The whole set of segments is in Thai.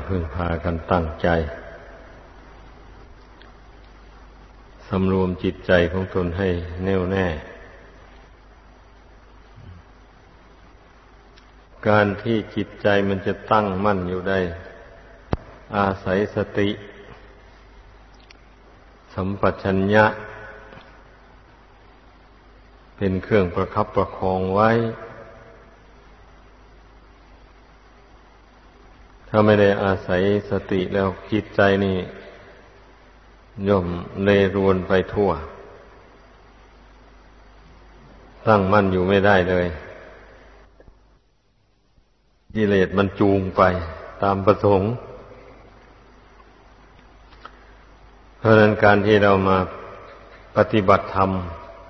พึงพากันตั้งใจสำรวมจิตใจของตนให้แน่วแน่การที่จิตใจมันจะตั้งมั่นอยู่ได้อาศัยสติสัมปชัญญะเป็นเครื่องประคับประคองไว้ถ้าไม่ได้อาศัยสติแล้วจิตใจนี่ย่อมเลรวนไปทั่วตั้งมั่นอยู่ไม่ได้เลยกิเลสมันจูงไปตามประสงค์เพราะฉะนั้นการที่เรามาปฏิบัติธรรม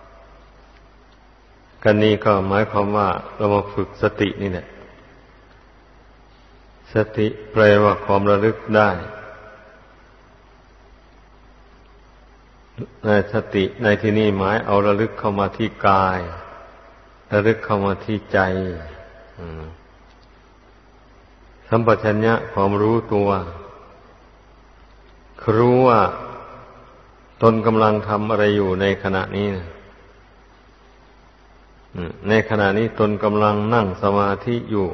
กันนี้ก็หมายความว่าเรามาฝึกสตินี่แหละสติแปลว่าความระลึกได้ในสติในที่นี้หมายเอาระลึกเข้ามาที่กายระลึกเข้ามาที่ใจสัมปชัญญะความรู้ตัวรู้ว่าตนกำลังทำอะไรอยู่ในขณะนี้นะในขณะนี้ตนกำลังนั่งสมาธิอยู่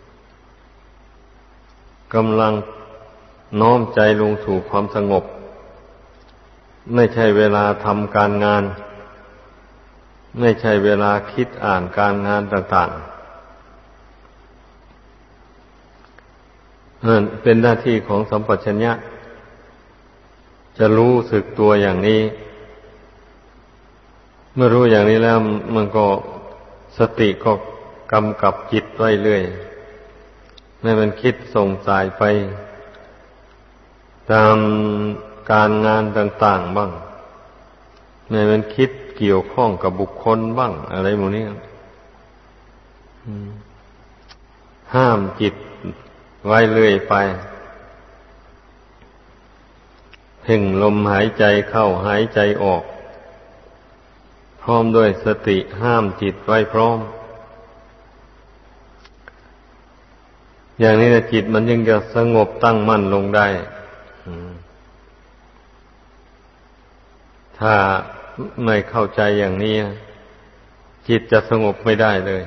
กำลังน้อมใจลงสู่ความสงบไม่ใช่เวลาทำการงานไม่ใช่เวลาคิดอ่านการงานต่างๆนั่นเป็นหน้าที่ของสัมปชัญญะจะรู้สึกตัวอย่างนี้เมื่อรู้อย่างนี้แล้วมันก็สติก็กำกับจิตไว้เรื่อยไม่มันคิดส่งสายไปตามการงานต่างๆบ้างไม่มันคิดเกี่ยวข้องกับบุคคลบ้างอะไรหมดนี้ห้ามจิตไว้เรื่อยไปเพ่งลมหายใจเข้าหายใจออกพร้อมด้วยสติห้ามจิตไว้พร้อมอย่างนี้นะจิตมันยังจะสงบตั้งมั่นลงได้ถ้าไม่เข้าใจอย่างนี้จิตจะสงบไม่ได้เลย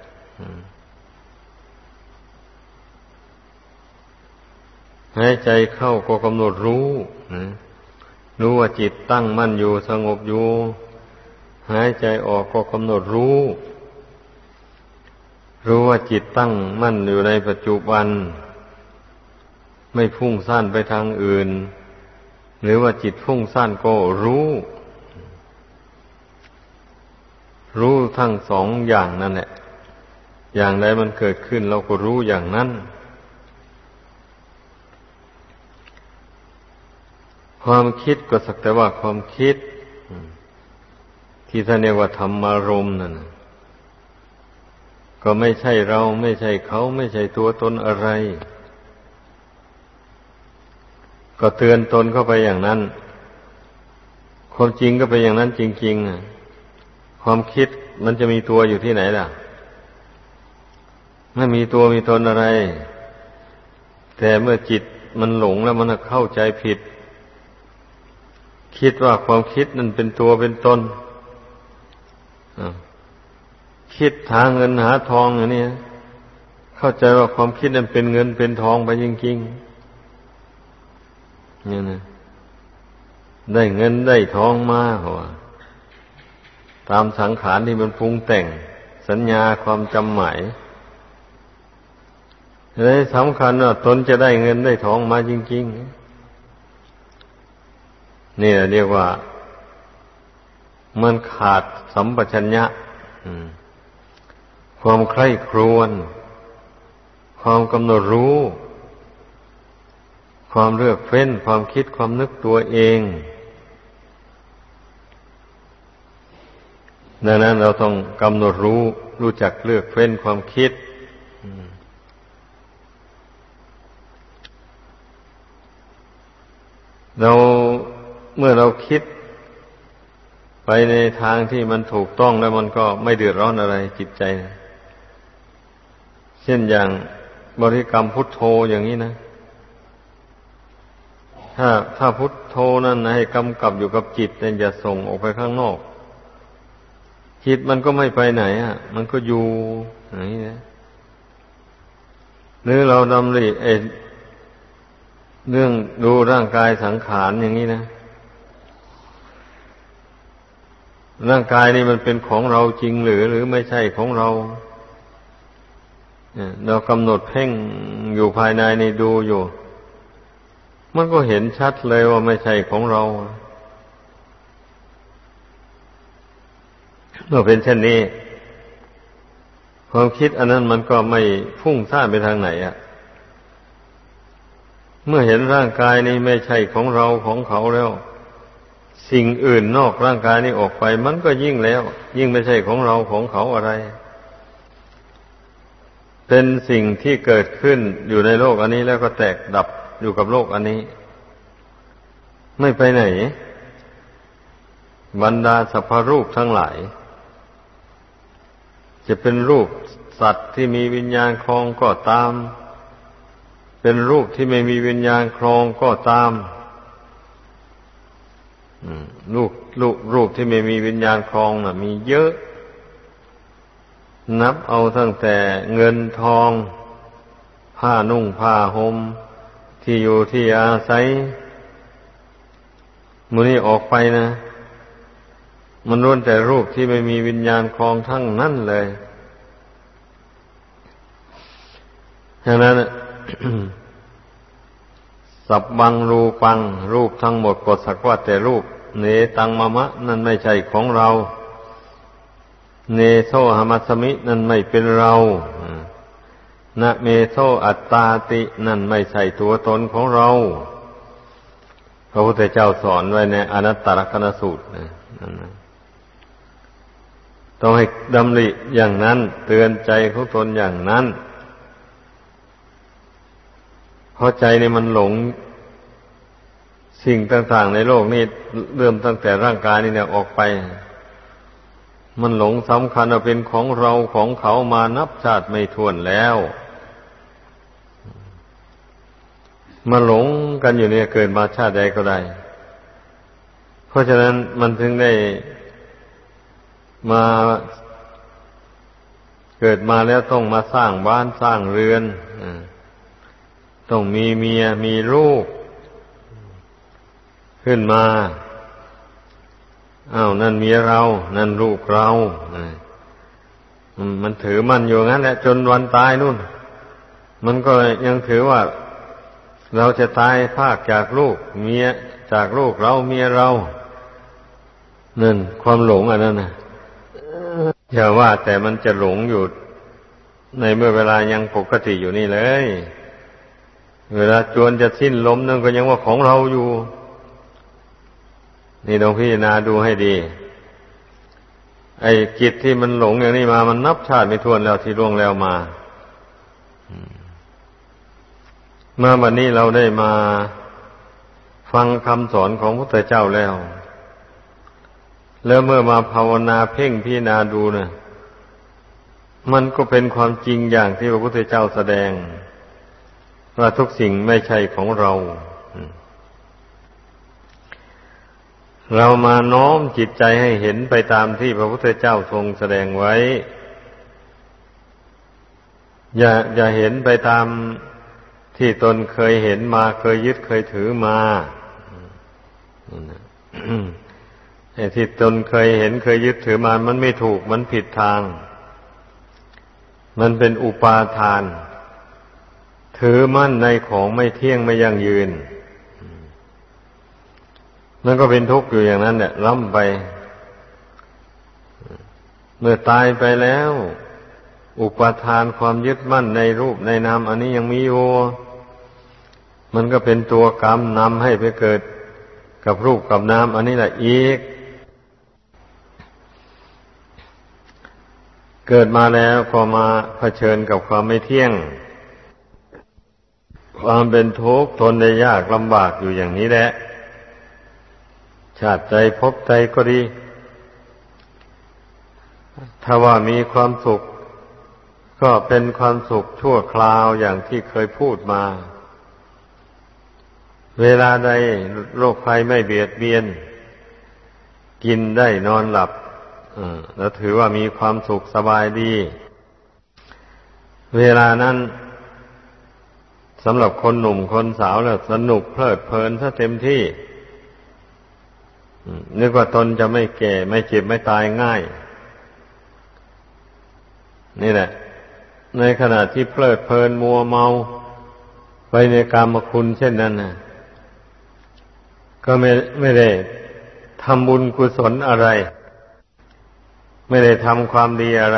หายใจเข้าก็กำหนดรู้รู้ว่าจิตตั้งมั่นอยู่สงบอยู่หายใจออกก็กำหนดรู้ว่าจิตตั้งมั่นอยู่ในปัจจุบันไม่ฟุ้งซ่านไปทางอื่นหรือว่าจิตฟุ้งซ่านก็รู้ทั้งสองอย่างนั่นแหละอย่างใดมันเกิดขึ้นเราก็รู้อย่างนั้นความคิดก็สักแต่ว่าความคิดที่ท่านเรียกว่าธรรมารมณ์นั่นก็ไม่ใช่เราไม่ใช่เขาไม่ใช่ตัวตนอะไรก็เตือนตนเข้าไปอย่างนั้นความจริงก็เป็นอย่างนั้นจริงๆความคิดมันจะมีตัวอยู่ที่ไหนล่ะไม่มีตัวมีตนอะไรแต่เมื่อจิตมันหลงแล้วมันเข้าใจผิดคิดว่าความคิดนั่นเป็นตัวเป็นตนคิดหาเงินหาทองอย่างนี้เข้าใจว่าความคิดนั้นเป็นเงินเป็นทองไปจริงๆเนี่ยนะได้เงินได้ทองมาหัวตามสังขารที่มันปรุงแต่งสัญญาความจำหมายเลยสำคัญว่าตนจะได้เงินได้ทองมาจริงๆนี่เรียกว่ามันขาดสัมปชัญญะความใคร่ครวญความกำหนดรู้ความเลือกเฟ้นความคิดความนึกตัวเองดังนั้นเราต้องกำหนดรู้จักเลือกเฟ้นความคิดเมื่อเราคิดไปในทางที่มันถูกต้องแล้วมันก็ไม่เดือดร้อนอะไรจิตใจเช่นอย่างบริกรรมพุทโธอย่างนี้นะถ้าพุทโธนั่นให้กำกับอยู่กับจิตเนี่ยอย่าส่งออกไปข้างนอกจิตมันก็ไม่ไปไหนมันก็อยู่อย่างนี้นะหรือเราดำริเรื่องดูร่างกายสังขารอย่างนี้นะร่างกายนี่มันเป็นของเราจริงหรือไม่ใช่ของเราเรากำหนดเพ่งอยู่ภายในนี่ดูอยู่มันก็เห็นชัดเลยว่าไม่ใช่ของเราเมื่อเป็นเช่นนี้ความคิดอันนั้นมันก็ไม่พุ่งซ่านไปทางไหนเมื่อเห็นร่างกายนี้ไม่ใช่ของเราของเขาแล้วสิ่งอื่นนอกร่างกายนี้ออกไปมันก็ยิ่งไม่ใช่ของเราของเขาอะไรเป็นสิ่งที่เกิดขึ้นอยู่ในโลกอันนี้แล้วก็แตกดับอยู่กับโลกอันนี้ไม่ไปไหนบรรดาสรรพรูปทั้งหลายจะเป็นรูปสัตว์ที่มีวิญญาณครองก็ตามเป็นรูปที่ไม่มีวิญญาณครองก็ตามรูปที่ไม่มีวิญญาณครองน่ะมีเยอะนับเอาตั้งแต่เงินทองผ้านุ่งผ้าห่มที่อยู่ที่อาศัยมื้อนี้ออกไปนะมันล้วนแต่รูปที่ไม่มีวิญญาณครองทั้งนั้นเลยฉะนั้น สัพบังรูปังรูปทั้งหมดก็สักว่าแต่รูปเนตังมะมะนั่นไม่ใช่ของเราเนโสหมัสสมินั่นไม่เป็นเรานะเมโสอัตตาตินั่นไม่ใช่ตัวตนของเราพระพุทธเจ้าสอนไว้ในอนัตตลักษณสูตรนั่นต้องให้ดำริอย่างนั้นเตือนใจของตนอย่างนั้นเพราะใจนี่มันหลงสิ่งต่างๆในโลกนี้เริ่มตั้งแต่ร่างกายนี่เนี่ยออกไปมันหลงสำคัญว่าเป็นของเราของเขามานับชาติไม่ถ้วนแล้วมาหลงกันอยู่เนี่ยเกิดมาชาติใดก็ได้เพราะฉะนั้นมันถึงได้มาเกิดมาแล้วต้องมาสร้างบ้านสร้างเรือนต้องมีเมียมีลูกขึ้นมานั่นเมียเรานั่นลูกเรามันถือมันอยู่งั้นแหละจนวันตายนู่นมันก็ยังถือว่าเราจะตายพากจากลูกเมียจากลูกเราเมียเรานั่นความหลงอันนั้นนะอย่าว่าแต่มันจะหลงอยู่ในเมื่อเวลายังปกติอยู่นี่เลยเวลาจวนจะสิ้นลมนั่นก็ยังว่าของเราอยู่นี่ลองพิจารณาดูให้ดีไอ้จิตที่มันหลงอย่างนี้มามันนับชาติไม่ถ้วนแล้วที่ล่วงแล้วมาเมื่อวันนี้เราได้มาฟังคำสอนของพระพุทธเจ้าแล้วเมื่อมาภาวนาเพ่งพิจารณาดูนะมันก็เป็นความจริงอย่างที่พระพุทธเจ้าแสดงว่าทุกสิ่งไม่ใช่ของเราเรามาน้อมจิตใจให้เห็นไปตามที่พระพุทธเจ้าทรงแสดงไว้อย่าเห็นไปตามที่ตนเคยเห็นมาเคยยึดเคยถือมาไอ้ที่ตนเคยเห็นเคยยึดถือมามันไม่ถูกมันผิดทางมันเป็นอุปาทานถือมั่นในของไม่เที่ยงไม่ยั่งยืนมันก็เป็นทุกข์อยู่อย่างนั้นแหละล่ำไปเมื่อตายไปแล้วอุปทานความยึดมั่นในรูปในนามอันนี้ยังมีอยู่มันก็เป็นตัวกรรมนำให้ไปเกิดกับรูปกับนามอันนี้แหละอีกเกิดมาแล้วก็มาเผชิญกับความไม่เที่ยงความเป็นทุกข์ทนได้ยากลำบากอยู่อย่างนี้แหละชาติใจพบใจก็ดีถ้าว่ามีความสุขก็เป็นความสุขชั่วคราวอย่างที่เคยพูดมาเวลาใดโรคภัยไม่เบียดเบียนกินได้นอนหลับแล้วถือว่ามีความสุขสบายดีเวลานั้นสำหรับคนหนุ่มคนสาวแล้วสนุกเพลิดเพลินซะเต็มที่นึกว่าตนจะไม่แก่ไม่เจ็บไม่ตายง่ายนี่แหละในขณะที่เพลิดเพลินมัวเมาไปในกามคุณเช่นนั้นนะก็ไม่ได้ทำบุญกุศลอะไรไม่ได้ทำความดีอะไร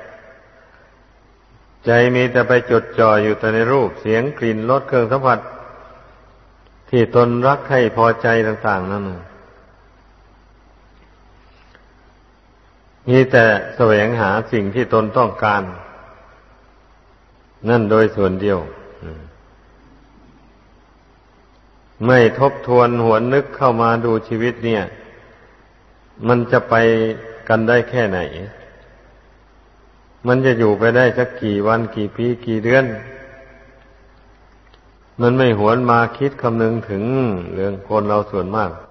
ใจมีแต่ไปจดจ่ออยู่แต่ในรูปเสียงกลิ่นรสเครื่องสัมผัสที่ตนรักให้พอใจต่างๆนั่นมีแต่แสวงหาสิ่งที่ตนต้องการนั่นโดยส่วนเดียวไม่ทบทวนหวนนึกเข้ามาดูชีวิตเนี่ยมันจะไปกันได้แค่ไหนมันจะอยู่ไปได้สักกี่วันกี่ปีกี่เดือนมันไม่หวนมาคิดคำนึงถึงเรื่องคนเราส่วนมาก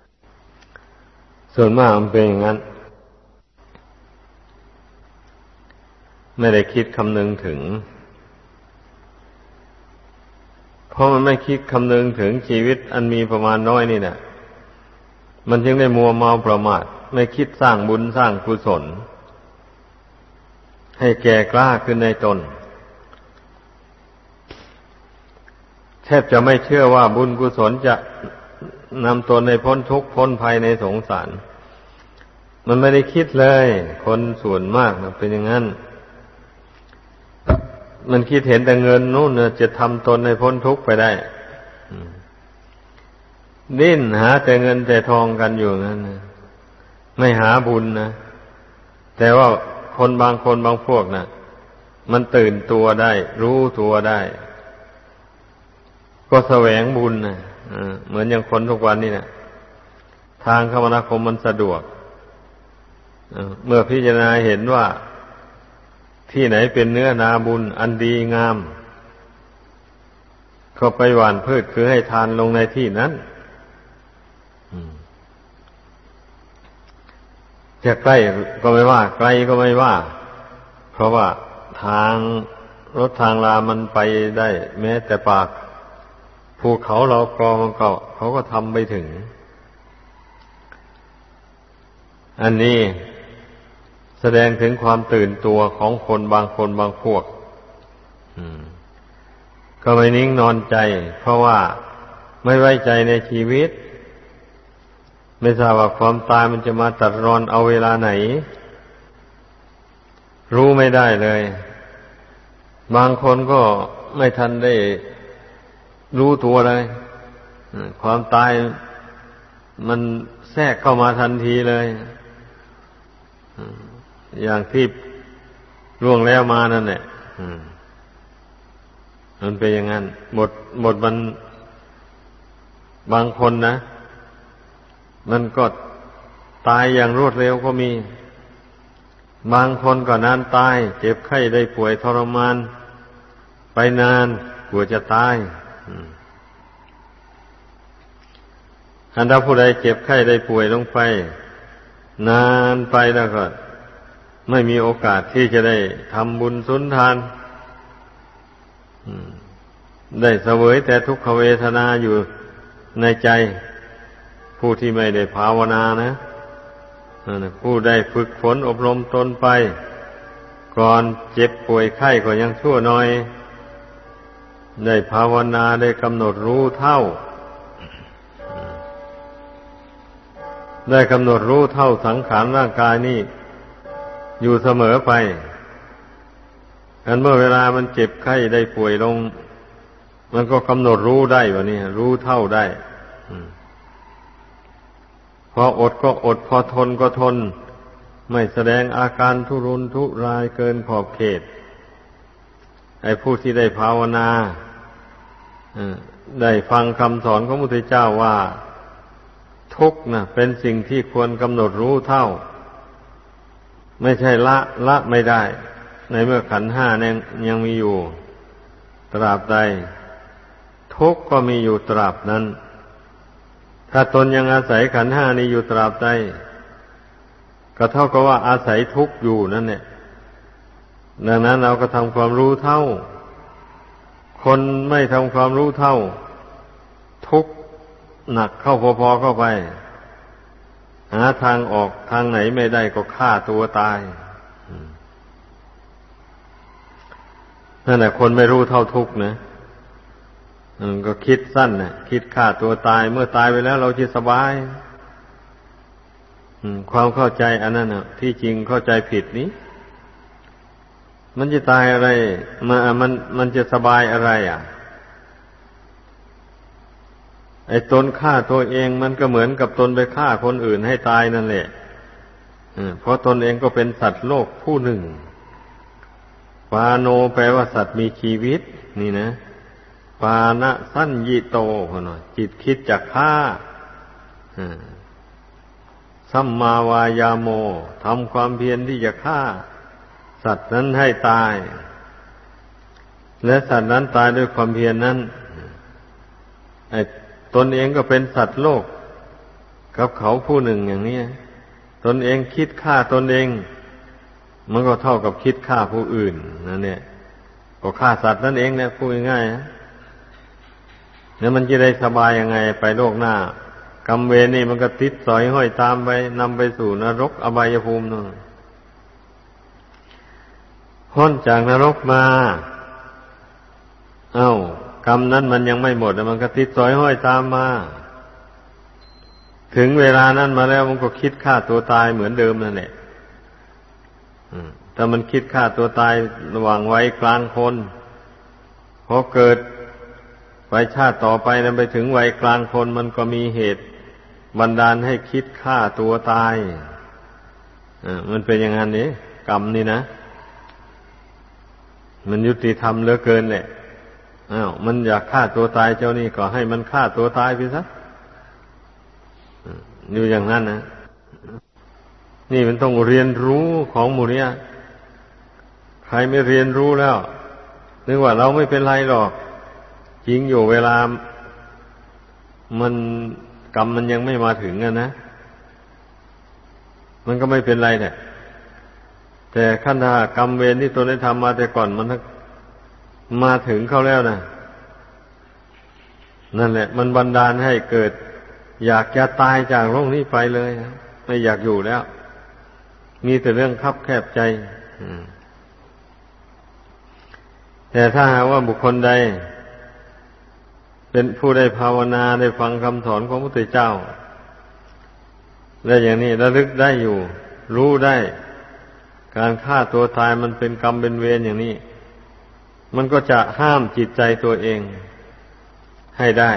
มันเป็นอย่างนั้นไม่ได้คิดคำนึงถึงเพราะมันไม่คิดคำนึงถึงชีวิตอันมีประมาณน้อยนี่นะมันจึงได้มัวเมาประมาทไม่คิดสร้างบุญสร้างกุศลให้แก่กล้าขึ้นในตนแทบจะไม่เชื่อว่าบุญกุศลจะนำตนในพ้นทุกข์พ้นภัยในสงสารมันไม่ได้คิดเลยคนส่วนมากนะเป็นอย่างนั้นมันคิดเห็นแต่เงินนู่นจะทำตนในพ้นทุกข์ไปได้ดิ้นหาแต่เงินแต่ทองกันอยู่นั่นนะไม่หาบุญนะแต่ว่าคนบางพวกนะมันตื่นตัวได้รู้ตัวได้ก็แสวงบุญนะเหมือนอย่างคนทุกวันนี่นะทางคมนาคมมันสะดวกเมื่อพิจารณาเห็นว่าที่ไหนเป็นเนื้อนาบุญอันดีงามก็ไปหว่านพืชคือให้ทานลงในที่นั้นจะใกล้ก็ไม่ว่าไกลก็ไม่ว่าเพราะว่าทางรถทางรามันไปได้แม้แต่ปากภูเขาเรากรอมันก็เขาก็ทำไปถึงอันนี้แสดงถึงความตื่นตัวของคนบางพวกก็ไม่นิ่งนอนใจเพราะว่าไม่ไว้ใจในชีวิตไม่ทราบว่าความตายมันจะมาตัดรอนเอาเวลาไหนรู้ไม่ได้เลยบางคนก็ไม่ทันได้รู้ตัวเลยความตายมันแทรกเข้ามาทันทีเลยอย่างที่ล่วงแล้วมานั่นแหละมันเป็นอย่างนั้นหมดมันบางคนนะมันก็ตายอย่างรวดเร็วก็มีบางคนก็นานตายเจ็บไข้ได้ป่วยทรมานไปนานกว่าจะตายถ้าผู้ใดเจ็บไข้ได้ป่วยลงไปนานไปแล้วก็ไม่มีโอกาสที่จะได้ทำบุญสุนทานได้เสวยแต่ทุกขเวทนาอยู่ในใจผู้ที่ไม่ได้ภาวนานะผู้ได้ฝึกฝนอบรมตนไปก่อนเจ็บป่วยไข้ก็ยังชั่วน้อยได้ภาวนาได้กำหนดรู้เท่าได้กำหนดรู้เท่าสังขารร่างกายนี่อยู่เสมอไปอันเมื่อเวลามันเจ็บไข้ได้ป่วยลงมันก็กำหนดรู้ได้วะนี่รู้เท่าได้พออดก็อดพอทนก็ทนไม่แสดงอาการทุรนทุรายเกินขอบเขตไอ้ผู้ที่ได้ภาวนาได้ฟังคำสอนของพระพุทธเจ้าว่าทุกข์นะเป็นสิ่งที่ควรกำหนดรู้เท่าไม่ใช่ละไม่ได้ในเมื่อขันธ์ห้ายังมีอยู่ตราบใดททุกข์ก็มีอยู่ตราบนั้นถ้าตนยังอาศัยขันธ์ห้านี้อยู่ตราบใดก็เท่ากับว่าอาศัยทุกข์อยู่นั่นแหละดังนั้นเราก็ทำความรู้เท่าคนไม่ทำความรู้เท่าทุกข์หนักเข้าพอๆเข้าไปหาทางออกทางไหนไม่ได้ก็ฆ่าตัวตายนั่นแหละคนไม่รู้เท่าทุกข์นะก็คิดสั้นนะคิดฆ่าตัวตายเมื่อตายไปแล้วเราจะสบายความเข้าใจอันนั้นนะที่จริงเข้าใจผิดนี้มันจะตายอะไรมันจะสบายอะไรไอ้ตนฆ่าตัวเองมันก็เหมือนกับตนไปฆ่าคนอื่นให้ตายนั่นแหละเพราะตนเองก็เป็นสัตว์โลกผู้หนึ่งปาโนแปลว่าสัตว์มีชีวิตนี่นะปานะสัญญิโตพอหน่อยจิตคิดจะฆ่าสัมมาวายาโมทำความเพียรที่จะฆ่าสัตว์นั้นให้ตายและสัตว์นั้นตายด้วยความเพียรนั้นไอ้ตนเองก็เป็นสัตว์โลกกับเขาผู้หนึ่งอย่างนี้ตนเองคิดฆ่าตนเองมันก็เท่ากับคิดฆ่าผู้อื่นนั่นเนี่ยก็ฆ่าสัตว์นั่นเองเนี่ยพูดง่ายๆนะแล้วมันจะได้สบายยังไงไปโลกหน้ากรรมเวรนี่มันก็ติดสอยห้อยตามไปนำไปสู่นรกอบายภูมินั่นพ้นจากนรกมากรรมนั้นมันยังไม่หมดมันก็ติดสอยห้อยตามมาถึงเวลานั้นมาแล้วมันก็คิดฆ่าตัวตายเหมือนเดิมนั่นแหละแต่มันคิดฆ่าตัวตายระหว่างวัยกลางคนพอเกิดไปชาติต่อไปนั้นไปถึงวัยกลางคนมันก็มีเหตุบันดาลให้คิดฆ่าตัวตายมันเป็นอย่างนั้นนี่กรรมนี่นะมันยุติธรรมเหลือเกินแหละมันอยากฆ่าตัวตายเจ้านี่ก็ให้มันฆ่าตัวตายไปซะอยู่อย่างนั้นนะนี่มันต้องเรียนรู้ของหมู่นี้ใครไม่เรียนรู้แล้วนึกว่าเราไม่เป็นไรหรอกจริงอยู่เวลามันกรรมมันยังไม่มาถึงนะมันก็ไม่เป็นไรแหละแต่ขั้นถ้ากรรมเวรที่ตนได้ทำมาแต่ก่อนมันมาถึงเข้าแล้วนะนั่นแหละมันบันดาลให้เกิดอยากจะตายจากโลกนี้ไปเลยไม่อยากอยู่แล้วมีแต่เรื่องคับแคบใจแต่ถ้าหากว่าบุคคลใดเป็นผู้ได้ภาวนาได้ฟังคำสอนของพระพุทธเจ้าและอย่างนี้ระลึกได้อยู่รู้ได้การฆ่าตัวตายมันเป็นกรรมเป็นเวรอย่างนี้มันก็จะห้ามจิตใจตัวเองให้ได้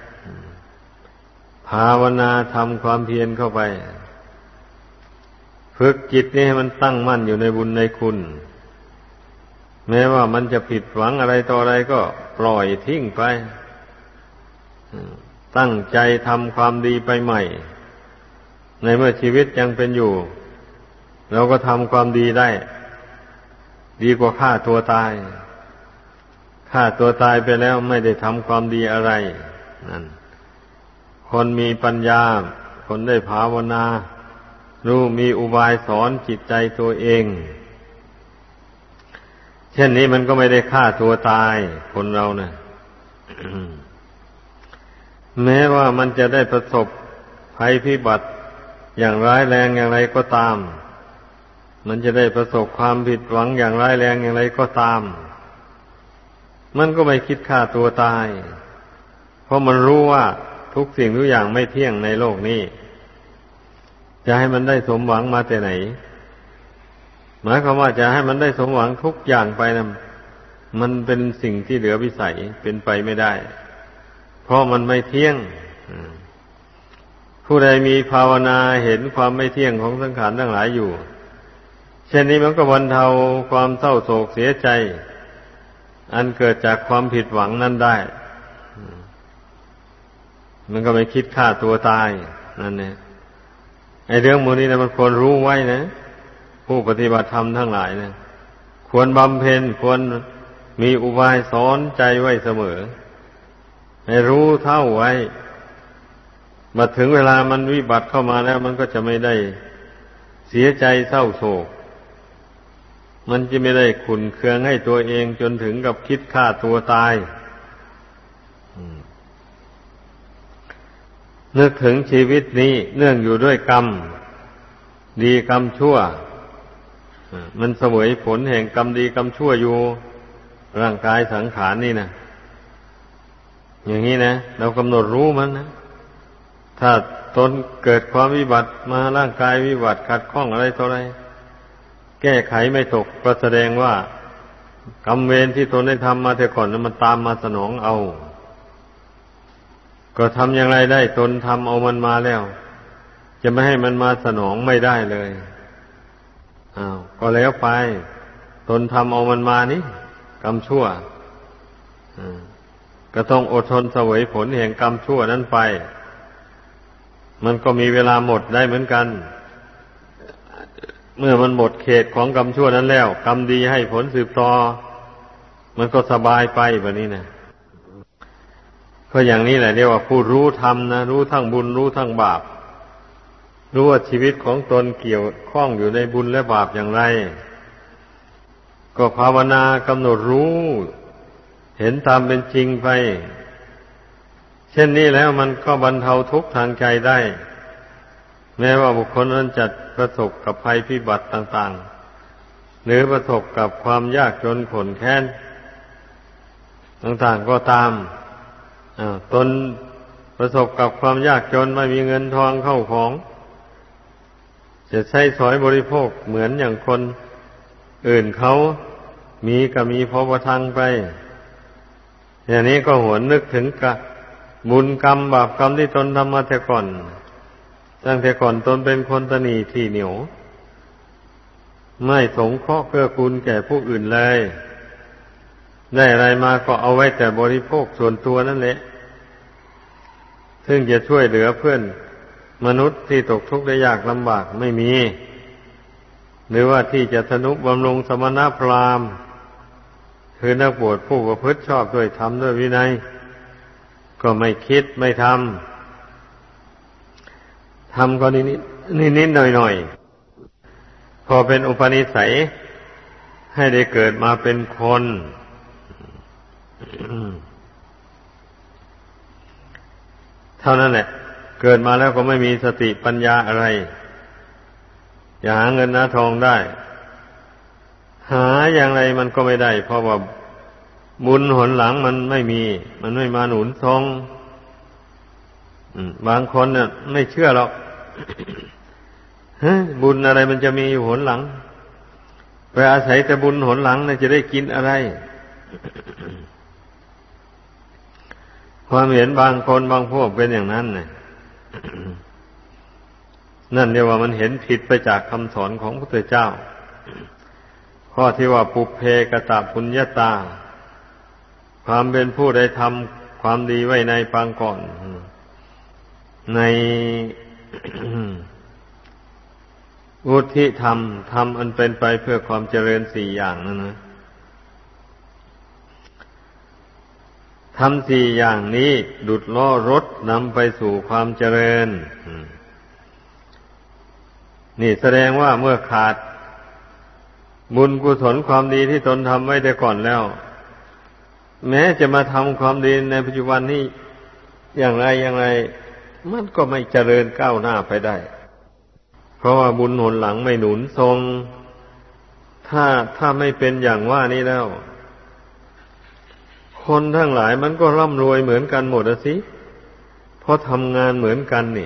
ภาวนาทำความเพียรเข้าไปฝึกจิตนี้ให้มันตั้งมั่นอยู่ในบุญในคุณแม้ว่ามันจะผิดหวังอะไรต่ออะไรก็ปล่อยทิ้งไปตั้งใจทำความดีไปใหม่ในเมื่อชีวิตยังเป็นอยู่เราก็ทำความดีได้ดีกว่าฆ่าตัวตายฆ่าตัวตายไปแล้วไม่ได้ทำความดีอะไรนั่นคนมีปัญญาคนได้ภาวนารู้มีอุบายสอนจิตใจตัวเองเช่นนี้มันก็ไม่ได้ฆ่าตัวตายคนเรานะ แม้ว่ามันจะได้ประสบภัยพิบัติอย่างร้ายแรงอย่างไรก็ตามมันจะได้ประสบความผิดหวังอย่างร้ายแรงอย่างไรก็ตามมันก็ไม่คิดฆ่าตัวตายเพราะมันรู้ว่าทุกสิ่งทุกอย่างไม่เที่ยงในโลกนี้จะให้มันได้สมหวังมาแต่ไหนหมายความว่าจะให้มันได้สมหวังทุกอย่างไปนะมันเป็นสิ่งที่เหลือวิสัยเป็นไปไม่ได้เพราะมันไม่เที่ยงผู้ใดมีภาวนาเห็นความไม่เที่ยงของสังขารทั้งหลายอยู่เช่นนี้มันก็บรรเทาความเศร้าโศกเสียใจอันเกิดจากความผิดหวังนั้นได้มันก็ไม่คิดฆ่าตัวตายนั่นเนี่ยไอ้เรื่องหมู่นี้นะมันควรรู้ไว้นะผู้ปฏิบัติธรรมทั้งหลายนะควรบำเพ็ญควรมีอุบายสอนใจไว้เสมอให้รู้เท่าไว้มาถึงเวลามันวิบัติเข้ามาแล้วมันก็จะไม่ได้เสียใจเศร้าโศกมันจะไม่ได้ขุ่นเคืองให้ตัวเองจนถึงกับคิดฆ่าตัวตายนึกถึงชีวิตนี้เนื่องอยู่ด้วยกรรมดีกรรมชั่วมันเสวยผลแห่งกรรมดีกรรมชั่วอยู่ร่างกายสังขารนี่นะอย่างนี้นะเรากำหนดรู้มันนะถ้าตนเกิดความวิบัติมาร่างกายวิบัติขัดข้องอะไรต่ออะไรแก้ไขไม่ตกก็แสดงว่ากรรมเวรที่ตนได้ทำมาแต่ก่อนนั้นมันตามมาสนองเอาก็ทำอย่างไรได้ตนทำเอามันมาแล้วจะไม่ให้มันมาสนองไม่ได้เลยก็แล้วไปตนทำเอามันมานี่กรรมชั่วก็ต้องอดทนเสวยผลแห่งกรรมชั่วนั้นไปมันก็มีเวลาหมดได้เหมือนกันเมื่อมันหมดเขตของกรรมชั่วนั้นแล้วกรรมดีให้ผลสืบต่อมันก็สบายไปแบบนี้นะก็อย่างนี้แหละเรียกว่าผู้รู้ธรรมนะรู้ทั้งบุญรู้ทั้งบาปรู้ว่าชีวิตของตนเกี่ยวข้องอยู่ในบุญและบาปอย่างไรก็ภาวนากำหนดรู้เห็นตามเป็นจริงไปเช่นนี้แล้วมันก็บรรเทาทุกข์ทางใจได้แม้ว่าบุคคลนั้นจะประสบกับภัยพิบัติต่างๆหรือประสบกับความยากจนขนแค้นต่างๆก็ตามตนประสบกับความยากจนไม่มีเงินทองเข้าของจะใช้สอยบริโภคเหมือนอย่างคนอื่นเขามีก็มีพอประทังไปอย่างนี้ก็หวนนึกถึงกับบุญกรรมบาปกรรมที่ตนทำมาแต่ก่อนตั้งแต่ก่อนตนเป็นคนตนีที่เหนียวไม่สงเคราะห์เกื้อกูลแก่ผู้อื่นเลยได้อะไรมาก็เอาไว้แต่บริโภคส่วนตัวนั่นแหละซึ่งจะช่วยเหลือเพื่อนมนุษย์ที่ตกทุกข์ได้ยากลำบากไม่มีหรือว่าที่จะทนุบำรุงสมณพราหมณ์คือนักบวชผู้ประพฤติชอบด้วยธรรมด้วยวินัยก็ไม่คิดไม่ทำก็นิดหน่อยพอเป็นอุปนิสัยให้ได้เกิดมาเป็นคนเท่านั้นแหละเกิดมาแล้วก็ไม่มีสติปัญญาอะไรอย่าหาเงินหาทองได้หาอย่างไรมันก็ไม่ได้เพราะว่าบุญหนหลังมันไม่มีมันไม่มาหนุนทรงบางคนเนี่ยไม่เชื่อหรอก บุญอะไรมันจะมีอยู่หนหลังไปอาศัยแต่บุญหนหลังน่ะจะได้กินอะไร ความเห็นบางคนบางพวกเป็นอย่างนั้นน่ะ นั่นเรียกว่ามันเห็นผิดไปจากคำสอนของพระพุทธเจ้าข้อที่ว่าปุพเพกตปุญญาตาความเป็นผู้ได้ทำความดีไว้ในปางก่อนใน วุฒิธรรมธรรมอันเป็นไปเพื่อความเจริญสี่อย่างนั่นนะทำสี่อย่างนี้ดุจล้อรถนำไปสู่ความเจริญนี่แสดงว่าเมื่อขาดบุญกุศลความดีที่ตนทำไว้แต่ก่อนแล้วแม้จะมาทำความดีในปัจจุบันนี้อย่างไรมันก็ไม่เจริญก้าวหน้าไปได้เพราะว่าบุญหนหลังไม่หนุนทรงถ้าไม่เป็นอย่างว่านี้แล้วคนทั้งหลายมันก็ร่ำรวยเหมือนกันหมดสิเพราะทำงานเหมือนกันนี่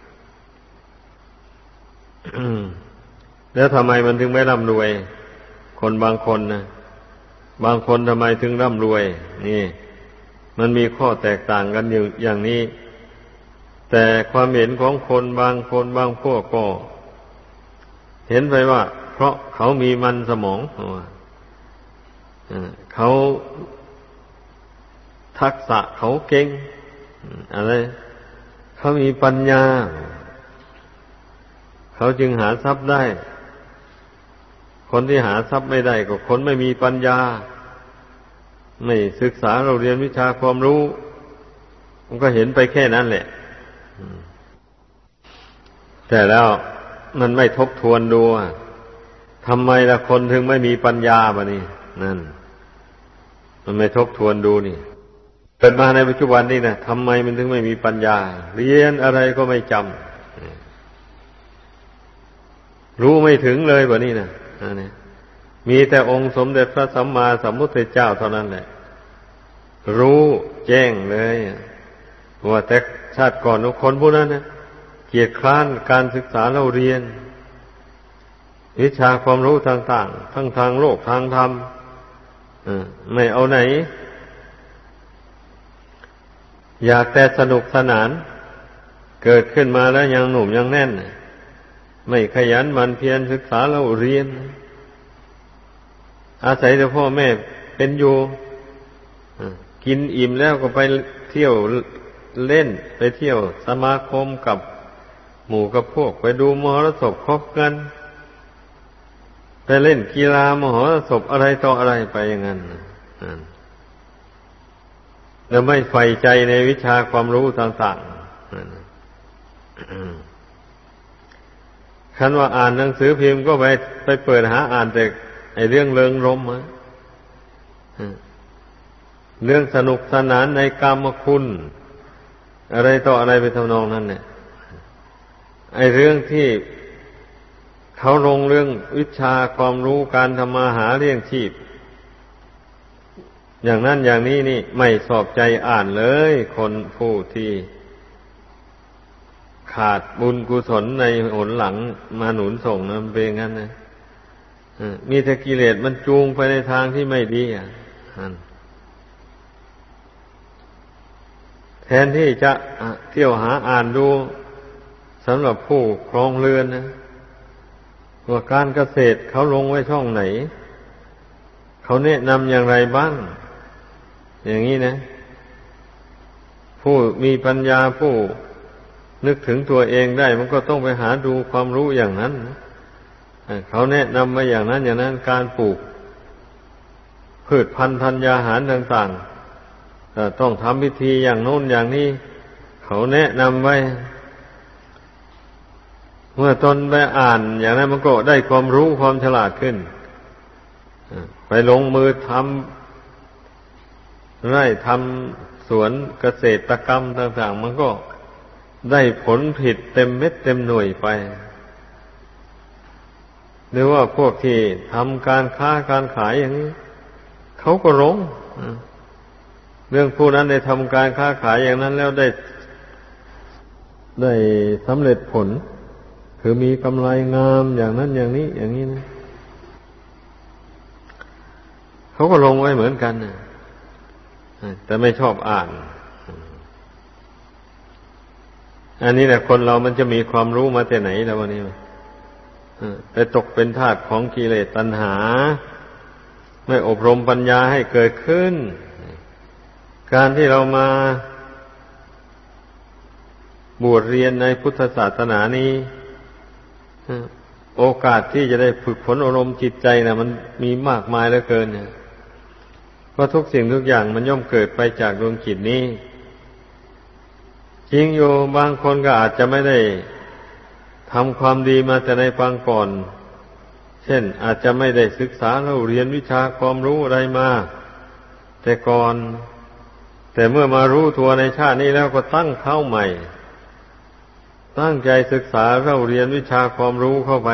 แล้วทำไมมันถึงไม่ร่ำรวยคนบางคนนะบางคนทำไมถึงร่ำรวยนี่มันมีข้อแตกต่างกันอยู่อย่างนี้แต่ความเห็นของคนบางพวกก็เห็นไปว่าเพราะเขามีมันสมองเขาทักษะเขาเก่งอะไรเขามีปัญญาเขาจึงหาทรัพย์ได้คนที่หาทรัพย์ไม่ได้ก็คนไม่มีปัญญาไม่ศึกษาเราเรียนวิชาความรู้มันก็เห็นไปแค่นั้นแหละแต่แล้วมันไม่ทบทวนดูทำไมล่ะคนถึงไม่มีปัญญาบะนี่นั่นมันไม่ทบทวนดูนี่เกิดมาในปัจจุบันนี่นะทำไมมันถึงไม่มีปัญญาเรียนอะไรก็ไม่จำรู้ไม่ถึงเลยบะนี่นะนี่มีแต่องค์สมเด็จพระสัมมาสัมพุทธเจ้าเท่านั้นแหละรู้แจ้งเลยว่าแต่ชาติก่อนคนผู้นั้นนะเกียจคร้านการศึกษาเราเรียนวิชาความรู้ต่างๆทั้งทางโลกทางธรรมไม่เอาไหนอยากแต่สนุกสนานเกิดขึ้นมาแล้วยังหนุ่มยังแน่นไม่ขยันหมั่นเพียรศึกษาเราเรียนอาศัยแต่พ่อแม่เป็นอยู่กินอิ่มแล้วก็ไปเที่ยวเล่นไปเที่ยวสมาคมกับหมู่กับพวกไปดูมหรสพคบกันไปเล่นกีฬามหรสพอะไรต่ออะไรไปอย่างนั้นแล้วไม่ใฝ่ใจในวิชาความรู้ต่างๆคันว่าอ่านหนังสือพิมพ์ก็ไปเปิดหาอ่านแต่ไอ้เรื่องเริงรมย์เรื่องสนุกสนานในกามคุณอะไรต่ออะไรไปทำนองนั้นเนี่ยไอ้เรื่องที่เขาลงเรื่องวิชาความรู้การทำมาหาเลี้ยงชีพอย่างนั้นอย่างนี้นี่ไม่สอบใจอ่านเลยคนผู้ที่ขาดบุญกุศลในหนหลังมาหนุนส่งนะเป็นงั้นนะมีแต่กิเลสมันจูงไปในทางที่ไม่ดีแทนที่จะเที่ยวหาอ่านดูสำหรับผู้ครองเรือนนะว่าการเกษตรเขาลงไว้ช่องไหนเขาแนะนำอย่างไรบ้างอย่างนี้นะผู้มีปัญญาผู้นึกถึงตัวเองได้มันก็ต้องไปหาดูความรู้อย่างนั้นเขาแนะนำมาอย่างนั้นอย่างนั้นการปลูกพืชพันธุ์ธัญญาหารต่างๆต้องทำพิธีอย่างโน้นอย่างนี้เขาแนะนำไว้เมื่อตนไปอ่านอย่างนั้นมันก็ได้ความรู้ความฉลาดขึ้นไปลงมือทำไร่ทำสวนเกษตรกรรมต่างๆมันก็ได้ผลผลิตเต็มเม็ดเต็มหน่วยไปหรือว่าพวกที่ทำการค้าการขายอย่างนี้เขาก็หลงเรื่องผู้นั้นได้ทำการค้าขายอย่างนั้นแล้วได้สำเร็จผลคือมีกำไรงามอย่างนั้นอย่างนี้อย่างนี้นะเขาก็ลงไว้เหมือนกันนะแต่ไม่ชอบอ่านอันนี้แหละคนเรามันจะมีความรู้มาแต่ไหนแล้ววันนี้ไปตกเป็นทาสของกิเลสตัณหาไม่อบรมปัญญาให้เกิดขึ้นการที่เรามาบวชเรียนในพุทธศาสนานี้โอกาสที่จะได้ฝึกฝนอารมณ์จิตใจนะมันมีมากมายเหลือเกินเนี่ยเพราะทุกสิ่งทุกอย่างมันย่อมเกิดไปจากดวงจิตนี้จริงอยู่บางคนก็อาจจะไม่ได้ทำความดีมาแต่ในปางก่อนเช่นอาจจะไม่ได้ศึกษาเราเรียนวิชาความรู้อะไรมาแต่ก่อนแต่เมื่อมารู้ตัวในชาตินี้แล้วก็ตั้งเข้าใหม่ตั้งใจศึกษาเราเรียนวิชาความรู้เข้าไป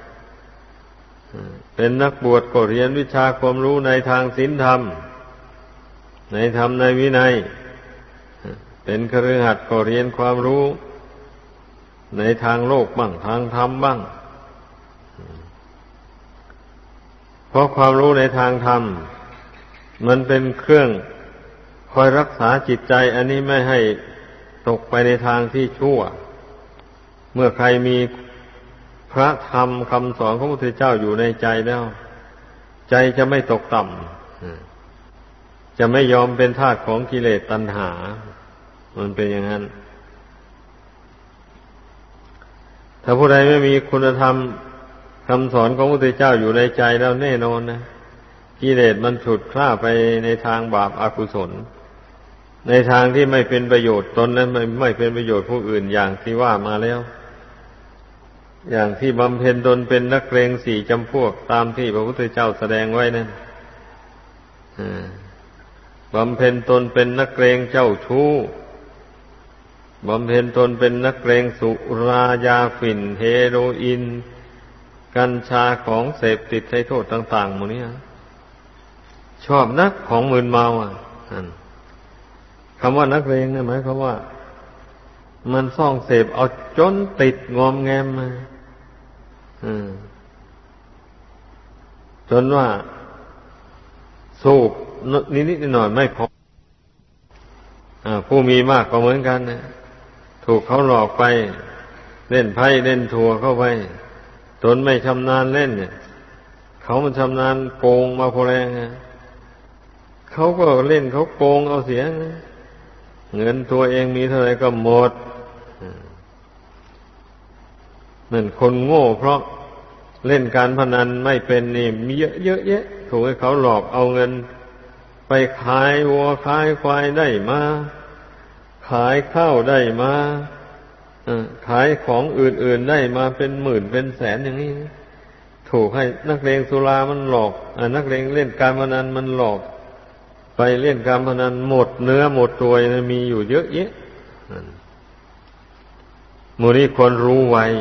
เป็นนักบวชก็เรียนวิชาความรู้ในทางศีลธรรมในธรรมในวินัยเป็นคฤหัสถ์ก็เรียนความรู้ในทางโลกบ้างทางธรรมบ้างเพราะความรู้ในทางธรรมมันเป็นเครื่องคอยรักษาจิตใจอันนี้ไม่ให้ตกไปในทางที่ชั่วเมื่อใครมีพระธรรมคำสอนของพระพุทธเจ้าอยู่ในใจแล้วใจจะไม่ตกต่ำจะไม่ยอมเป็นทาสของกิเลสตัณหามันเป็นอย่างนั้นถ้าผู้ใดไม่มีคุณธรรมคำสอนของพระพุทธเจ้าอยู่ในใจแล้วแน่นอนนะกิเลสมันฉุดคล้าไปในทางบาปอกุศลในทางที่ไม่เป็นประโยชน์ตนนั้นไม่เป็นประโยชน์ผู้อื่นอย่างที่ว่ามาแล้วอย่างที่บำเพ็ญตนเป็นนักเลงสี่จำพวกตามที่พระพุทธเจ้าแสดงไว้นั่นบำเพ็ญตนเป็นนักเลงเจ้าชู้บำเพ็ญตนเป็นนักเลงสุรายาฝิ่นเฮโรอีนกัญชาของเสพติดให้โทษต่างๆหมดนี้ชอบนักของมึนเมาคำว่านักเลงเนี่ยหมายความว่ามันซ่องเสพเอาจนติดงอมแงมมาจนว่าสูบนิดๆหน่อยๆไม่พอผู้มีมากก็เหมือนกันนะถูกเขาหลอกไปเล่นไพ่เล่นทัวเข้าไปตนไม่ชำนาญเล่นเนี่ยเขามันชำนาญโกงมาพอแรงเขาก็เล่นเขาโกงเอาเสียเงินตัวเองมีเท่าไหร่ก็หมดนั่นคนโง่เพราะเล่นการพนันไม่เป็นนี่มีเยอะแยะถูกให้เขาหลอกเอาเงินไปขายวัวขายควายได้มาขายข้าวได้มาขายของอื่นๆได้มาเป็นหมื่นเป็นแสนอย่างนี้ถูกให้นักเลงสุรามันหลอกนักเลงเล่นการพนันมันหลอกไปเล่นการพนันหมดเนื้อหมดตัวมีอยู่เยอะแยะหมู่นี้ควรรู้ไว้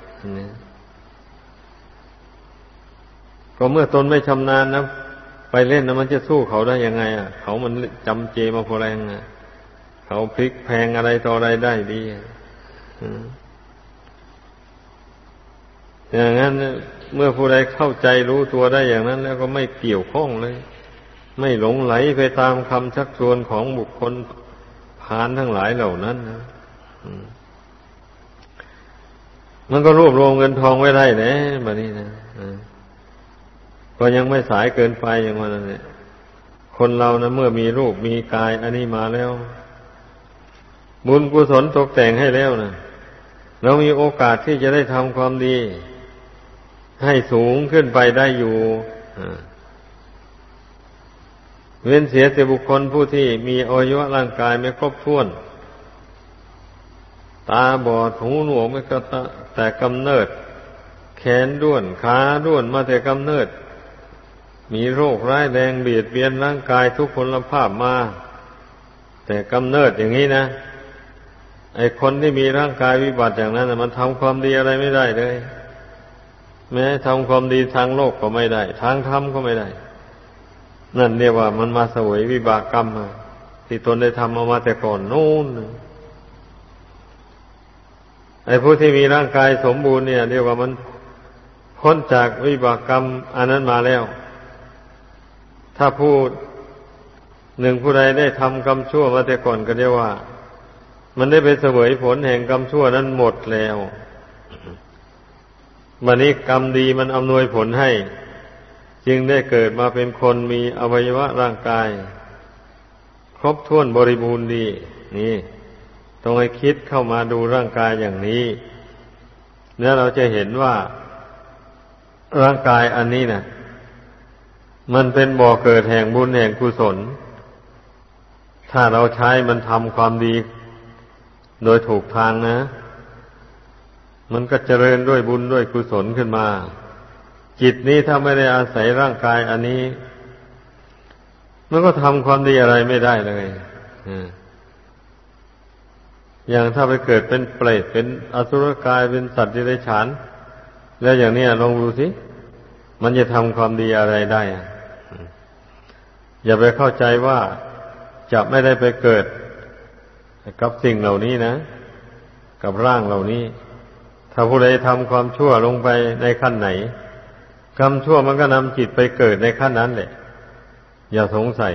ก็เมื่อตนไม่ชำนาญนะไปเล่นนะมันจะสู้เขาได้ยังไงเขามันจำเจมาพอแรงเขาพลิกแพงอะไรต่ออะไรได้ดีอย่างนั้นเมื่อผู้ใดเข้าใจรู้ตัวได้อย่างนั้นแล้วก็ไม่เกี่ยวข้องเลยไม่หลงไหลไปตามคำชักชวนของบุคคลพาลทั้งหลายเหล่านั้นนะมันก็รวบรวมเงินทองไว้ได้แน่บัดนี้นะก็ยังไม่สายเกินไปอย่างนั้นเนี่ยคนเรานะเมื่อมีรูปมีกายอันนี้มาแล้วบุญกุศลตกแต่งให้แล้วนะเรามีโอกาสที่จะได้ทำความดีให้สูงขึ้นไปได้อยู่เว้นเสียแต่บุคคลผู้ที่มีอวัยวะร่างกายไม่ครบถ้วนตาบอดหูหนวกไม่ก็แต่กำเนิดแขนด้วนขาด้วนมาแต่กำเนิดมีโรคร้ายแรงเบียดเบียนร่างกายทุกพลภาพมาแต่กำเนิดอย่างนี้นะไอ้คนที่มีร่างกายวิบัติอย่างนั้นมันทำความดีอะไรไม่ได้เลยแม้ทำความดีทางโลกก็ไม่ได้ทางธรรมก็ไม่ได้นั่นเรียกว่ามันมาเสวยวิบากกรรมที่ตนได้ทำมาแต่ก่อนโน้นไอ้ผู้ที่มีร่างกายสมบูรณ์เนี่ยเรียกว่ามันพ้นจากวิบากกรรมอันนั้นมาแล้วถ้าผู้หนึ่งผู้ใดได้ทำกรรมชั่วมาแต่ก่อนก็เรียกว่ามันได้ไปเสวยผลแห่งกรรมชั่วนั้นหมดแล้วบัดนี้กรรมดีมันอำนวยผลให้จึงได้เกิดมาเป็นคนมีอวัยวะร่างกายครบถ้วนบริบูรณ์ดีนี่ต้องให้คิดเข้ามาดูร่างกายอย่างนี้แล้วเราจะเห็นว่าร่างกายอันนี้นะมันเป็นบ่อเกิดแห่งบุญแห่งกุศลถ้าเราใช้มันทำความดีโดยถูกทางนะมันก็เจริญด้วยบุญด้วยกุศลขึ้นมาจิตนี้ถ้าไม่ได้อาศัยร่างกายอันนี้มันก็ทำความดีอะไรไม่ได้เลยอย่างถ้าไปเกิดเป็นเปรตเป็นอสุรกายเป็นสัตว์เดรัจฉานแล้วอย่างนี้ลองดูสิมันจะทำความดีอะไรได้อย่าไปเข้าใจว่าจะไม่ได้ไปเกิดกับสิ่งเหล่านี้นะกับร่างเหล่านี้ถ้าผู้ใดทำความชั่วลงไปในขั้นไหนกรรมชั่วมันก็นำจิตไปเกิดในขั้นนั้นแหละอย่าสงสัย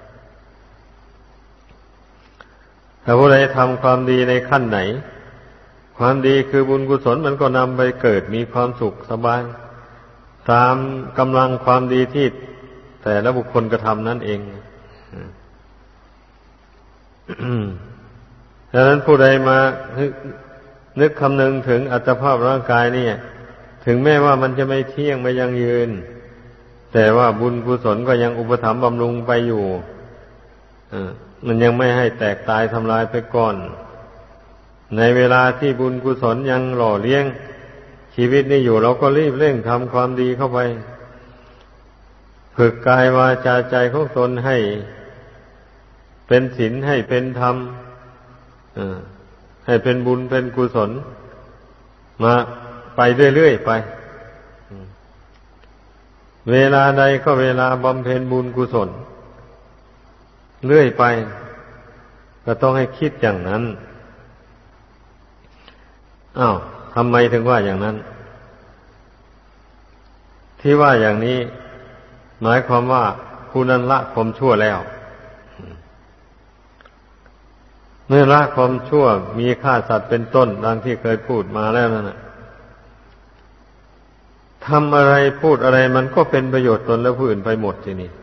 ถ้าผู้ใดทำความดีในขั้นไหนความดีคือบุญกุศลมันก็นำไปเกิดมีความสุขสบายตามกำลังความดีที่แต่ละบุคคลกระทำนั่นเองดังนั้นผู้ใดมานึกคำนึงถึงอัตภาพร่างกายนี่ถึงแม้ว่ามันจะไม่เที่ยงไม่ยั่งยืนแต่ว่าบุญกุศลก็ยังอุปถัมภ์บำรุงไปอยู่มันยังไม่ให้แตกตายทำลายไปก่อนในเวลาที่บุญกุศลยังหล่อเลี้ยงชีวิตนี้อยู่เราก็รีบเร่งทำความดีเข้าไปฝึกกายวาจาใจของตนให้เป็นศีลให้เป็นธรรมให้เป็นบุญเป็นกุศลมาไปเรื่อยๆไปเวลาใดก็เวลาบำเพ็ญบุญกุศลเรื่อยไปก็ต้องให้คิดอย่างนั้นอ้าวทำไมถึงว่าอย่างนั้นที่ว่าอย่างนี้หมายความว่าผู้นั้นละความชั่วแล้วเมื่อละความชั่วมีฆ่าสัตว์เป็นต้นดังที่เคยพูดมาแล้วนั่นน่ะทำอะไรพูดอะไรมันก็เป็นประโยชน์ตนและผู้อื่นไปหมดทีนี้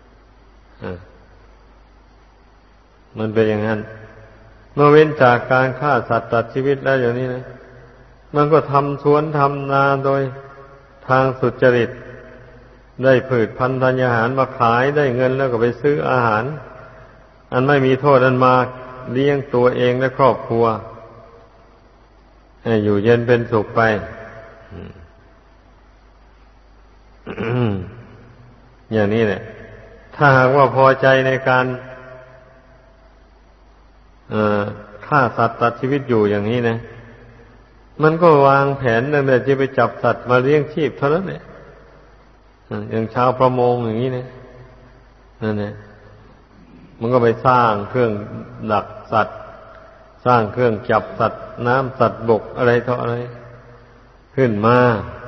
มันเป็นอย่างนั้นเมื่อเว้นจากการฆ่าสัตว์ตัดชีวิตแล้วอย่างนี้นะมันก็ทำสวนทำนาโดยทางสุจริตได้พืชพันธุ์ธัญญาหารมาขายได้เงินแล้วก็ไปซื้ออาหารอันไม่มีโทษอันมาเลี้ยงตัวเองและครอบครัวให้อยู่เย็นเป็นสุขไปอย่างนี้แหละถ้าหากว่าพอใจในการฆ่าสัตว์ตัดชีวิตอยู่อย่างนี้นะมันก็วางแผนนั่นแหละจะไปจับสัตว์มาเลี้ยงชีพเท่านั้นแหละอย่างชาวประมงอย่างนี้นะนั่นแหละมันก็ไปสร้างเครื่องดักสัตว์สร้างเครื่องจับสัตว์น้ำสัตว์บกอะไรต่ออะไรขึ้นมา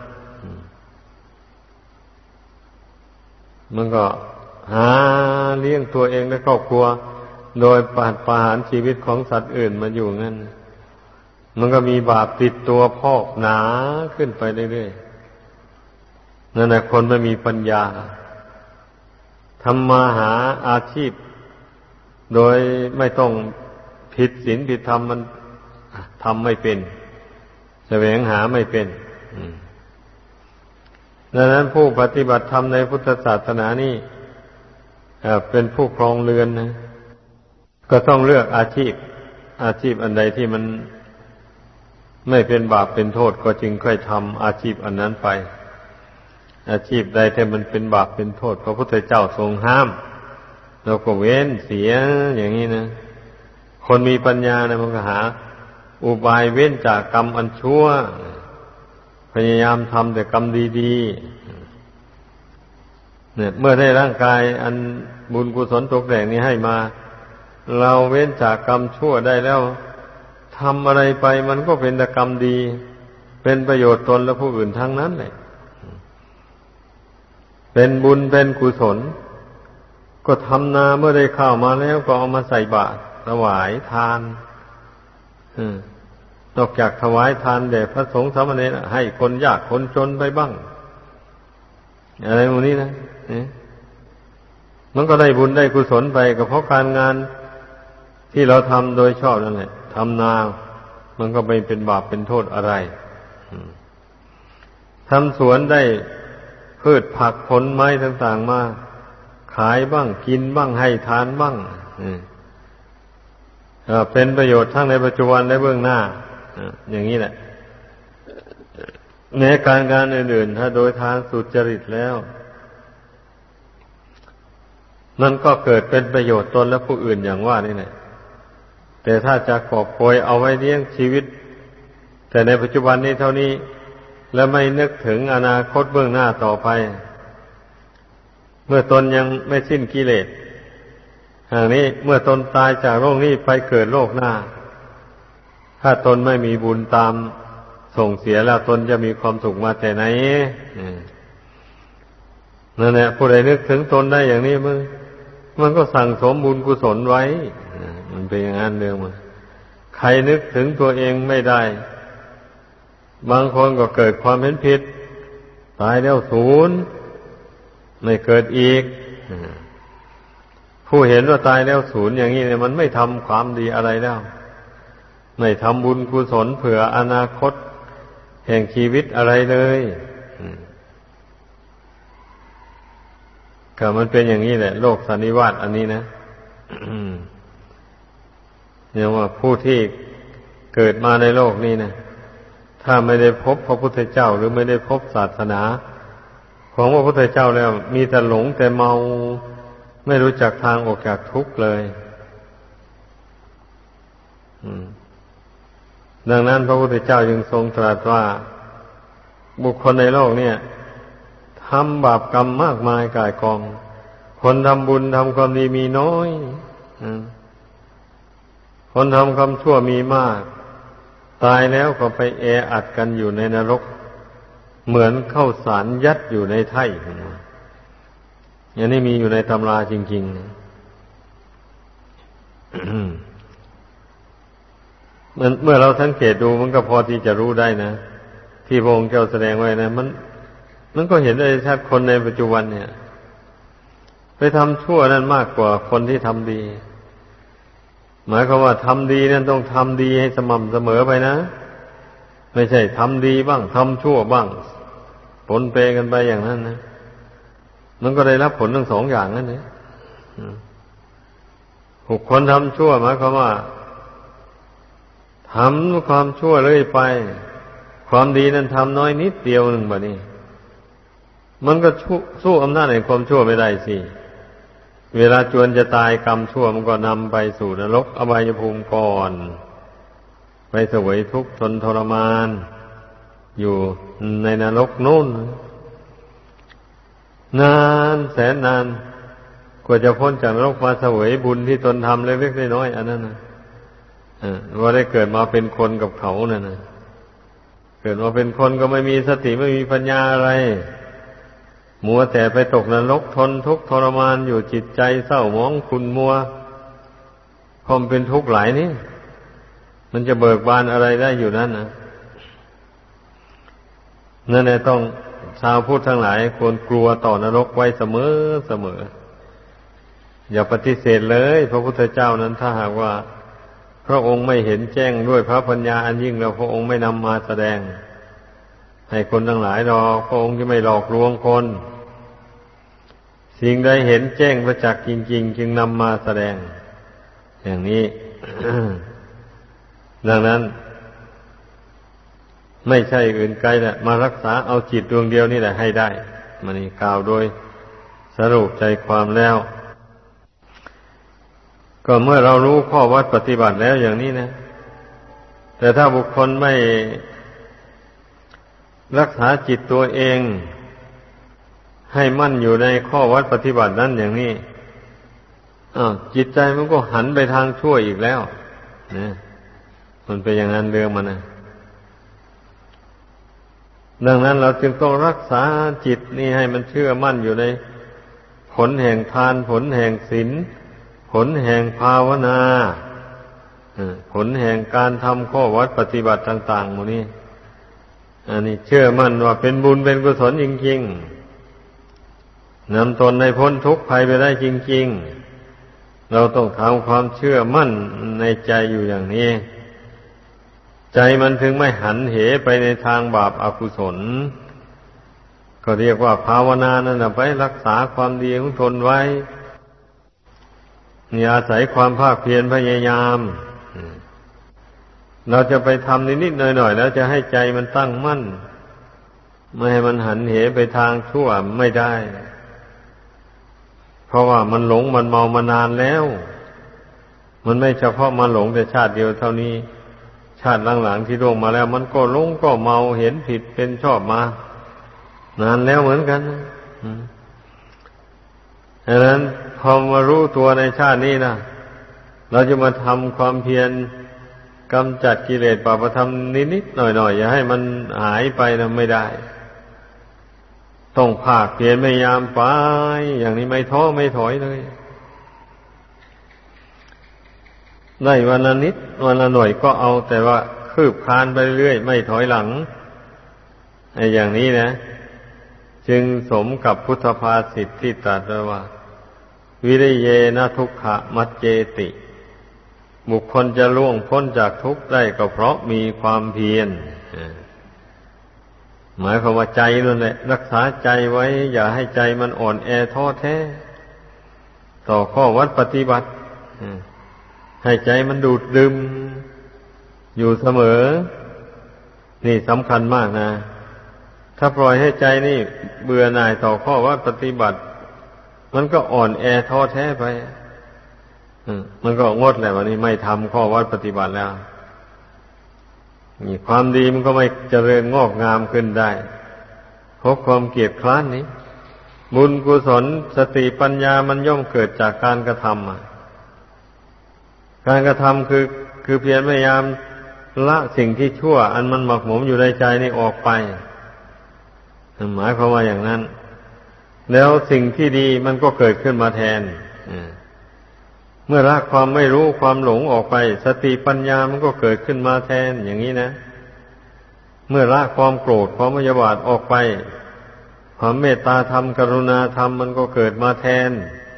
มันก็หาเลี้ยงตัวเองและครอบครัวโดยประหารชีวิตของสัตว์อื่นมาอยู่งั้นมันก็มีบาปติดตัวพอกหนาขึ้นไปเรื่อยๆนั่นแหละคนไม่มีปัญญาทำมาหาอาชีพโดยไม่ต้องผิดศีลผิดธรรมมันทำไม่เป็นแสวงหาไม่เป็นดังนั้นผู้ปฏิบัติธรรมในพุทธศาสนานี่เป็นผู้ครองเรือนนะก็ต้องเลือกอาชีพอันใดที่มันไม่เป็นบาปเป็นโทษก็จึงค่อยทำอาชีพอันนั้นไปอาชีพใดที่มันเป็นบาปเป็นโทษพระพุทธเจ้าทรงห้ามเราก็เว้นเสียอย่างนี้นะคนมีปัญญานะมันก็หาอุบายเว้นจากกรรมอันชั่วพยายามทำแต่กรรมดีๆเนี่ยเมื่อได้ร่างกายอันบุญกุศลตกแต่งนี้ให้มาเราเว้นจากกรรมชั่วได้แล้วทำอะไรไปมันก็เป็นแต่กรรมดีเป็นประโยชน์ตนและผู้อื่นทั้งนั้นเลยเป็นบุญเป็นกุศลก็ทำนาเมื่อได้ข้าวมาแล้วก็เอามาใส่บาตรถวายทานนอกจากถวายทานแด่พระสงฆ์สามเณรให้คนยากคนจนไปบ้างอะไรพวกนี้นะมันก็ได้บุญได้กุศลไปก็เพราะการงานที่เราทำโดยชอบนั่นแหละทำนามันก็ไม่เป็นบาปเป็นโทษอะไรทำสวนได้พืชผักผลไม้ต่างๆมาขายบ้างกินบ้างให้ทานบ้างเป็นประโยชน์ทั้งในปัจจุบันและเบื้องหน้าอย่างนี้แหละในการงานอื่นๆถ้าโดยทางสุจริตแล้วมันก็เกิดเป็นประโยชน์ตนและผู้อื่นอย่างว่านี่แหละแต่ถ้าจะกอบโกยเอาไว้เลี้ยงชีวิตแต่ในปัจจุบันนี้เท่านี้และไม่นึกถึงอนาคตเบื้องหน้าต่อไปเมื่อตนยังไม่สิ้นกิเลสอย่างนี้เมื่อตนตายจากโลกนี้ไปเกิดโลกหน้าถ้าตนไม่มีบุญตามส่งเสียแล้วตนจะมีความสุขมาแต่ไหนนั่นแหละผู้ใดนึกถึงตนได้อย่างนี้มันก็สั่งสมบุญกุศลไว้มันเป็นอย่างนั้นเรื่องมันใครนึกถึงตัวเองไม่ได้บางคนก็เกิดความเห็นผิดตายแล้วศูนย์ไม่เกิดอีกผู้เห็นว่าตายแล้วศูนย์อย่างนี้เนี่ยมันไม่ทำความดีอะไรแล้วไม่ทำบุญกุศลเผื่ออนาคตแห่งชีวิตอะไรเลยก็มันเป็นอย่างนี้แหละโลกสันนิวาตอันนี้นะเนี่ยว่าผู้ที่เกิดมาในโลกนี้นะถ้าไม่ได้พบพระพุทธเจ้าหรือไม่ได้พบศาสนาของพระพุทธเจ้าแล้วมีแต่หลงแต่เมาไม่รู้จักทางออกจากทุกข์เลยดังนั้นพระพุทธเจ้าจึงทรงตรัสว่าบุคคลในโลกเนี่ยทำบาปกรรมมากมายก่ายกองคนทำบุญทำความดีมีน้อยคนทำความชั่วมีมากตายแล้วก็ไปแออัดกันอยู่ในนรกเหมือนข้าวสารยัดอยู่ในไถ่อย่างนี้มีอยู่ในตำราจริงๆ เมื่อเราสังเกตดูมันก็พอที่จะรู้ได้นะที่พระองค์เจ้าแสดงไว้นะมันก็เห็นได้ชัดคนในปัจจุบันเนี่ยไปทำชั่วนั้นมากกว่าคนที่ทำดีหมายความว่าทำดีนั้นต้องทำดีให้สม่ำเสมอไปนะไม่ใช่ทำดีบ้างทำชั่วบ้างปนเปกันไปอย่างนั้นนะมันก็ได้รับผลทั้งสองอย่างนั่นเองบุคคลทำชั่วหมายความว่าทำความชั่วเรื่อยไปความดีนั้นทำน้อยนิดเดียวหนึ่งแบบนี้มันก็สู้อำนาจแห่งความชั่วไม่ได้สิเวลาจวนจะตายกรรมชั่วมันก็นำไปสู่นรกอบายภูมิก่อนไปเสวยทุกข์ทนทรมานอยู่ในนรกนู่นนานแสนนานกว่าจะพ้นจากนรกมาเสวยบุญที่ตนทำเล็กๆน้อยๆอันนั้นนะว่าได้เกิดมาเป็นคนกับเขานั่นนะเกิดมาเป็นคนก็ไม่มีสติไม่มีปัญญาอะไรมัวแต่ไปตกนรกทนทุกข์ทรมานอยู่จิตใจเศร้าหมองขุ่นมัวความเป็นทุกข์หลายนี่มันจะเบิกบานอะไรได้อยู่นั่นนะนั่นแหละต้องชาวพุทธทั้งหลายควรกลัวต่อนรกไว้เสมออย่าปฏิเสธเลยพระพุทธเจ้านั้นถ้าหากว่าพระองค์ไม่เห็นแจ้งด้วยพระปัญญาอันยิ่งแล้วพระองค์ไม่นำมาแสดงให้คนทั้งหลายหรอกพระองค์จะไม่หลอกลวงคนสิ่งใดเห็นแจ้งประจักษ์จริงๆจึงนำมาแสดงอย่างนี้ ดังนั้นไม่ใช่อื่นไกลแหละมารักษาเอาจิตดวงเดียวนี่แหละให้ได้มันนี่กล่าวโดยสรุปใจความแล้วก็เมื่อเรารู้ข้อวัดปฏิบัติแล้วอย่างนี้นะแต่ถ้าบุคคลไม่รักษาจิตตัวเองให้มั่นอยู่ในข้อวัดปฏิบัตินั้นอย่างนี้จิตใจมันก็หันไปทางชั่วอีกแล้วนะมันเป็นอย่างนั้นเรื่องมันนะดังนั้นเราจึงต้องรักษาจิตนี่ให้มันเชื่อมั่นอยู่ในผลแห่งทานผลแห่งศีลผลแห่งภาวนาผลแห่งการทำข้อวัดปฏิบัติต่างๆหมดนี้อันนี้เชื่อมั่นว่าเป็นบุญเป็นกุศลจริงๆนำตนในพ้นทุกข์ภัยไปได้จริงๆเราต้องทำความเชื่อมั่นในใจอยู่อย่างนี้ใจมันถึงไม่หันเหไปในทางบาปอกุศลก็เรียกว่าภาวนานั่นแหละไปรักษาความดีของตนไว้นี่อาศัยความภาคเพียรพยายามเราจะไปทำนิดๆหน่อยๆแล้วจะให้ใจมันตั้งมั่นไม่ให้มันหันเหไปทางชั่วไม่ได้เพราะว่ามันหลงมันเมามานานแล้วมันไม่เฉพาะมาหลงแต่ชาติเดียวเท่านี้ชาติหลังๆที่ล่วงมาแล้วมันก็หลงก็เมาเห็นผิดเป็นชอบมานานแล้วเหมือนกันดังนั้นพอมารู้ตัวในชาตินี้นะเราจะมาทำความเพียรกำจัดกิเลสบาปธรรมนิดๆหน่อยๆอย่าให้มันหายไปนะไม่ได้ต้องภาคเพียรพยายามไปอย่างนี้ไม่ท้อไม่ถอยเลยได้วันละนิดวันละหน่อยก็เอาแต่ว่าคืบคลานไปเรื่อยไม่ถอยหลังไอ้อย่างนี้นะจึงสมกับพุทธภาษิตที่ตรัสไว้ว่าวิริเยนะทุกขมัจเจติบุคคลจะล่วงพ้นจากทุกข์ได้ก็เพราะมีความเพียรหมายความว่าใจนั่นแหละรักษาใจไว้อย่าให้ใจมันอ่อนแอท้อแท้ต่อข้อวัดปฏิบัติให้ใจมันดูดดื่มอยู่เสมอนี่สำคัญมากนะถ้าปล่อยให้ใจนี่เบื่อหน่ายต่อข้อวัดปฏิบัติมันก็อ่อนแอท้อแท้ไปมันก็งดแหละวันนี้ไม่ทำข้อวัดปฏิบัติแล้วนี่ความดีมันก็ไม่เจริญงอกงามขึ้นได้เพราะความเกียจคร้านนี้บุญกุศลสติปัญญามันย่อมเกิดจากการกระทำการกระทำคือเพียรพยายามละสิ่งที่ชั่วอันมันหมักหมมอยู่ในใจนี่ออกไปหมายความว่าอย่างนั้นแล้วสิ่งที่ดีมันก็เกิดขึ้นมาแทนเมื่อละความไม่รู้ความหลงออกไปสติปัญญามันก็เกิดขึ้นมาแทนอย่างนี้นะเมื่อละความโกรธความพยาบาทออกไปความเมตตาธรรมกรุณาธรรมมันก็เกิดมาแทน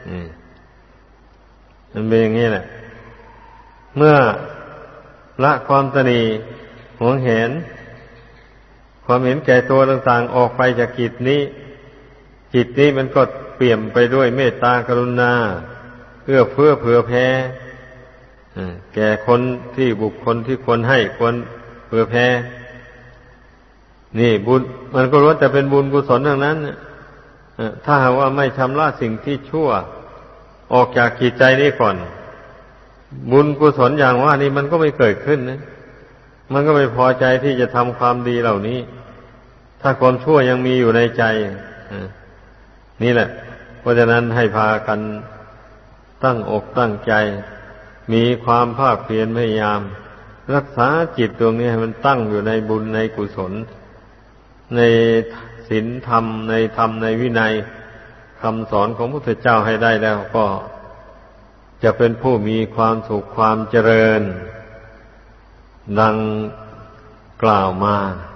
มันเป็นอย่างนี้แหละเมื่อละความตนีหวงแหนความเห็นแก่ตัวต่างๆออกไปจากจิตนี้มันก็เปี่ยมไปด้วยเมตตากรุณาเอื้อเฟื้อเผื่อแผ่แก่คนที่บุคคลที่ควรให้ควรเผื่อแผ่นี่บุญมันก็ล้วนแต่เป็นบุญกุศลทั้งนั้นถ้าหากว่าไม่ชำระสิ่งที่ชั่วออกจากจิตใจนี้ก่อนบุญกุศลอย่างว่านี่มันก็ไม่เกิดขึ้นนะมันก็ไม่พอใจที่จะทำความดีเหล่านี้ถ้าความชั่วยังมีอยู่ในใจนี่แหละเพราะฉะนั้นให้พากันตั้งอกตั้งใจมีความภาคเพียรพยายามรักษาจิตดวงนี้ให้มันตั้งอยู่ในบุญในกุศลในศีลธรรมในธรรมในวินัยคำสอนของพระพุทธเจ้าให้ได้แล้วก็จะเป็นผู้มีความสุขความเจริญดังกล่าวมา